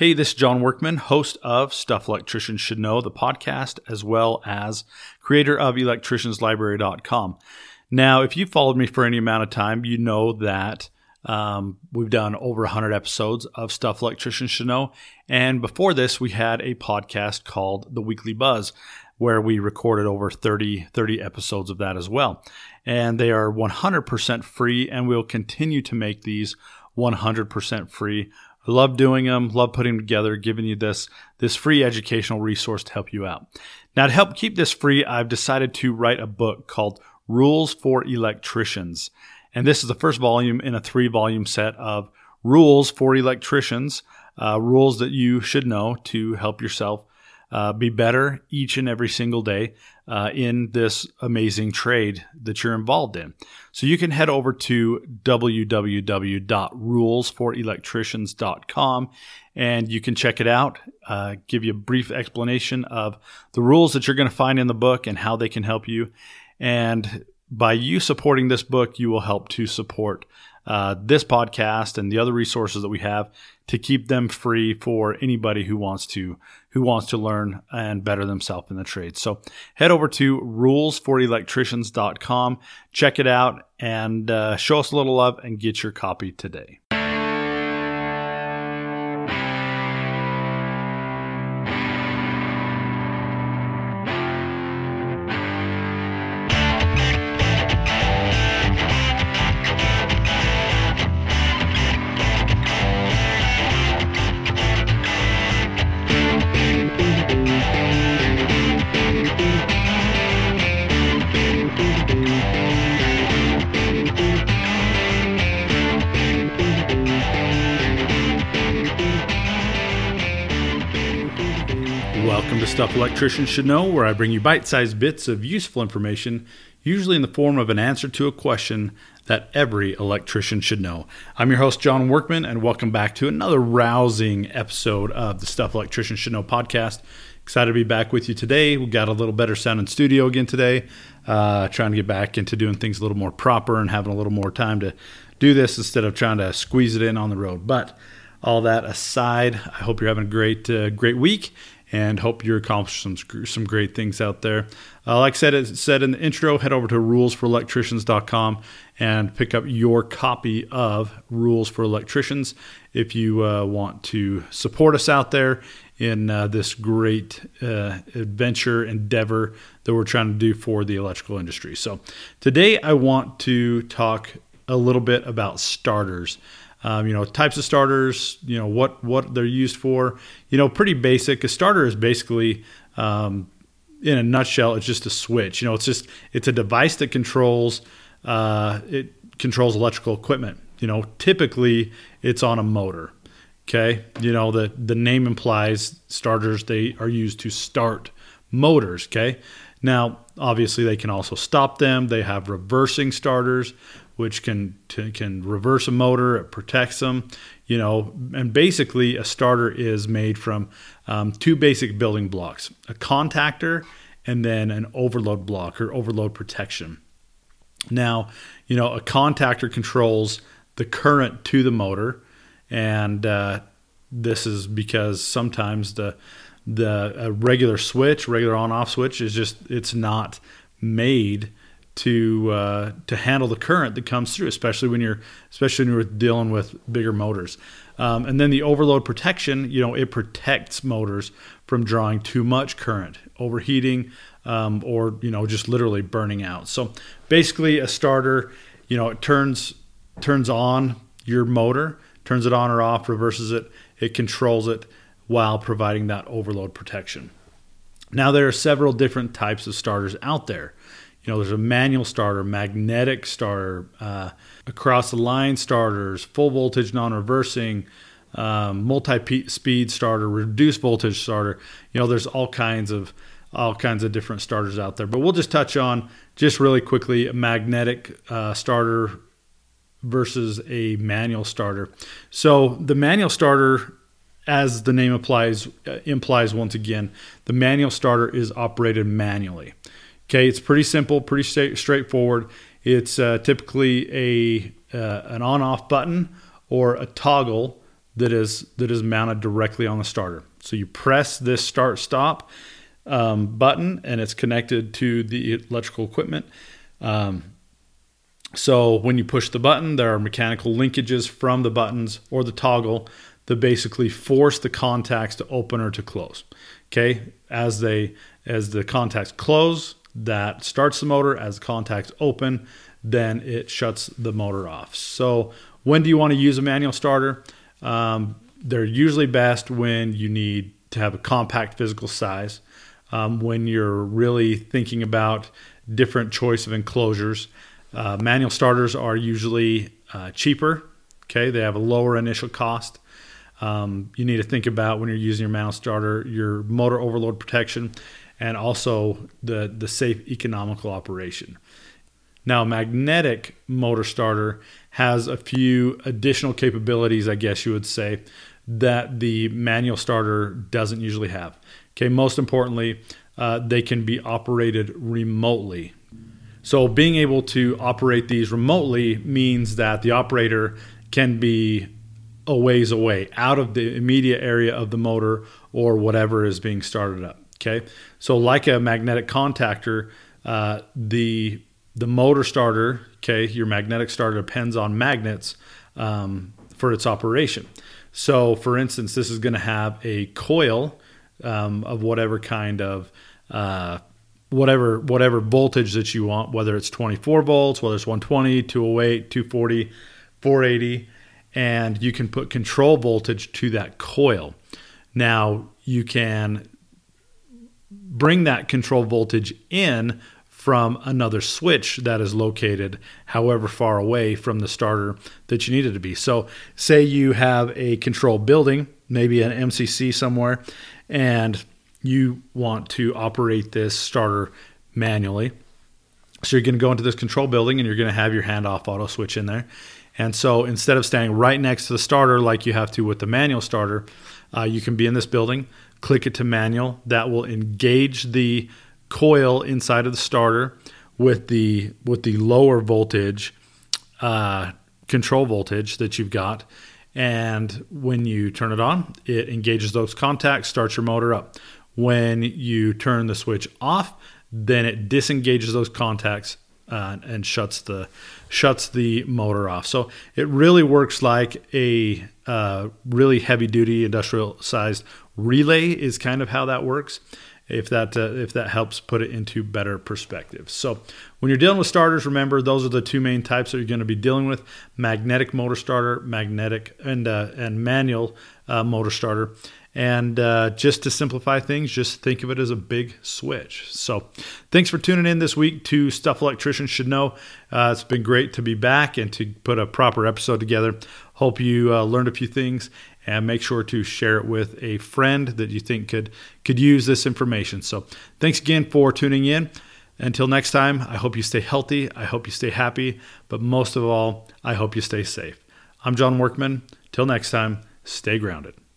Hey, this is John Workman, host of Stuff Electricians Should Know, the podcast, as well as creator of electricianslibrary.com. Now, if you've followed me for any amount of time, you know that we've done over 100 episodes of Stuff Electricians Should Know. And before this, we had a podcast called The Weekly Buzz, where we recorded over 30 episodes of that as well. And they are 100% free, and we'll continue to make these 100% free. I love doing them, love putting them together, giving you this free educational resource to help you out. Now, to help keep this free, I've decided to write a book called Rules for Electricians. And this is the first volume in a 3-volume set of rules for electricians, rules that you should know to help yourself be better each and every single day in this amazing trade that you're involved in. So you can head over to www.rulesforelectricians.com and you can check it out, give you a brief explanation of the rules that you're going to find in the book and how they can help you. And by you supporting this book, you will help to support this podcast and the other resources that we have to keep them free for anybody who wants to learn and better themselves in the trade. So head over to rulesforelectricians.com, check it out, and show us a little love and get your copy today. Welcome to Stuff Electricians Should Know, where I bring you bite-sized bits of useful information, usually in the form of an answer to a question that every electrician should know. I'm your host, John Workman, and welcome back to another rousing episode of the Stuff Electricians Should Know podcast. Excited to be back with you today. We got a little better sounding studio again today, trying to get back into doing things a little more proper and having a little more time to do this instead of trying to squeeze it in on the road. But all that aside, I hope you're having a great week, and hope you're accomplishing some great things out there. Like I said in the intro, head over to rulesforelectricians.com and pick up your copy of Rules for Electricians if you want to support us out there in this great adventure endeavor that we're trying to do for the electrical industry. So today I want to talk a little bit about starters. Types of starters, what they're used for, pretty basic. A starter is basically, in a nutshell, it's just a switch. It's a device that controls electrical equipment. Typically it's on a motor. Okay. The name implies starters, they are used to start motors. Okay. Now, obviously they can also stop them. They have reversing starters, which can reverse a motor. It protects them, and basically a starter is made from two basic building blocks, a contactor and then an overload block or overload protection. Now, a contactor controls the current to the motor, and this is because sometimes a regular on-off switch it's not made to handle the current that comes through, especially when you're dealing with bigger motors. And then the overload protection, it protects motors from drawing too much current, overheating, or just literally burning out. So basically, a starter, it turns on your motor, turns it on or off, reverses it, it controls it while providing that overload protection. Now, there are several different types of starters out there. There's a manual starter, magnetic starter, across the line starters, full voltage non-reversing, multi-speed starter, reduced voltage starter. There's all kinds of different starters out there. But we'll just touch on just really quickly a magnetic starter versus a manual starter. So the manual starter, as the name implies once again, the manual starter is operated manually. Okay, it's pretty simple, pretty straightforward. It's typically an on-off button or a toggle that is mounted directly on the starter. So you press this start stop button, and it's connected to the electrical equipment. So when you push the button, there are mechanical linkages from the buttons or the toggle that basically force the contacts to open or to close. Okay, as the contacts close, that starts the motor. As the contacts open, then it shuts the motor off. So when do you want to use a manual starter? They're usually best when you need to have a compact physical size, when you're really thinking about different choice of enclosures. Manual starters are usually cheaper. Okay, they have a lower initial cost. You need to think about, when you're using your manual starter, your motor overload protection and also the safe economical operation. Now, a magnetic motor starter has a few additional capabilities, I guess you would say, that the manual starter doesn't usually have. Okay, most importantly, they can be operated remotely. So being able to operate these remotely means that the operator can be a ways away, out of the immediate area of the motor or whatever is being started up. Okay, so like a magnetic contactor, the motor starter, okay, your magnetic starter depends on magnets for its operation. So for instance, this is going to have a coil of whatever kind of whatever voltage that you want, whether it's 24 volts, whether it's 120, 208, 240, 480, and you can put control voltage to that coil. Now you can bring that control voltage in from another switch that is located however far away from the starter that you need it to be. So say you have a control building, maybe an MCC somewhere, and you want to operate this starter manually. So you're going to go into this control building and you're going to have your handoff auto switch in there. And so instead of standing right next to the starter like you have to with the manual starter, you can be in this building, click it to manual. That will engage the coil inside of the starter with the lower voltage control voltage that you've got. And when you turn it on, it engages those contacts, starts your motor up. When you turn the switch off, then it disengages those contacts and shuts the motor off. So it really works like a really heavy duty industrial sized relay is kind of how that works. If that helps put it into better perspective. So when you're dealing with starters, remember those are the two main types that you're going to be dealing with: magnetic motor starter, magnetic and manual motor starter. And just to simplify things, just think of it as a big switch. So thanks for tuning in this week to Stuff Electricians Should Know. It's been great to be back and to put a proper episode together. Hope you learned a few things, and make sure to share it with a friend that you think could use this information. So thanks again for tuning in. Until next time, I hope you stay healthy. I hope you stay happy. But most of all, I hope you stay safe. I'm John Workman. Till next time, stay grounded.